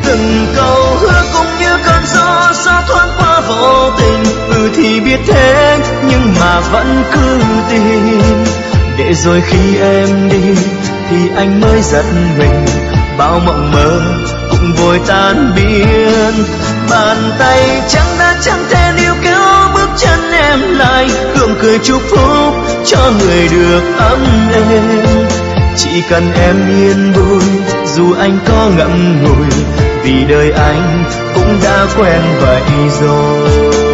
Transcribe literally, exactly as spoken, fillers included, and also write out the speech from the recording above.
từng câu hứa cũng như cơn gió sao thoáng qua vô tình. Ừ thì biết thế nhưng mà vẫn cứ tin, để rồi khi em đi thì anh mới giật mình, bao mộng mơ cũng vội tan biến. Bàn tay trắng đã chẳng thể níu kéo bước chân em lại, gượng cười chúc phúc cho người được ấm êm. Chỉ cần em yên vui dù anh có ngậm ngùi, vì đời anh cũng đã quen vậy rồi.